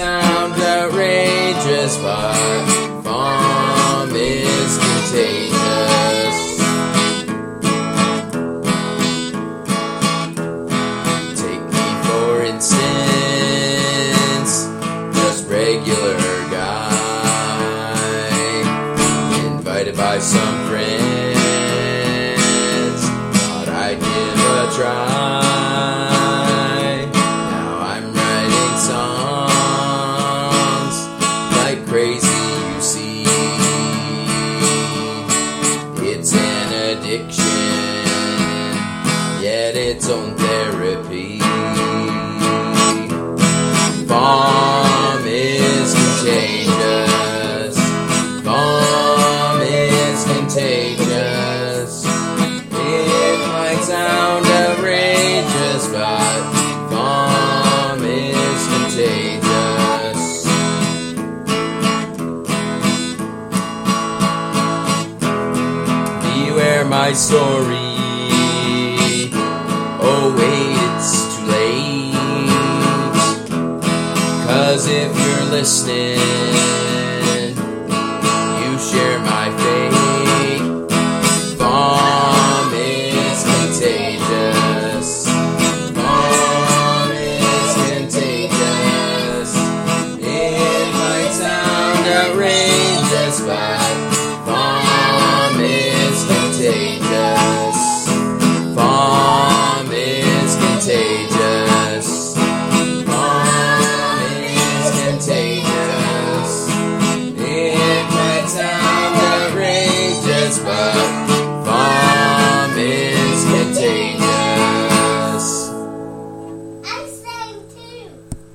sound outrageous, but bomb is contagious. Take me for instance, just regular guy, invited by some friends, thought I'd give a try. Now I'm writing songs like crazy, you see. It's an addiction, yet its own therapy. Bomb is contagious. Bomb is contagious. It might sound outrageous, but bomb is contagious. Beware my story. Oh wait, it's too late. 'Cause if you're listening, you share my fate. Bomb is contagious. Bomb is contagious. It might sound outrageous, but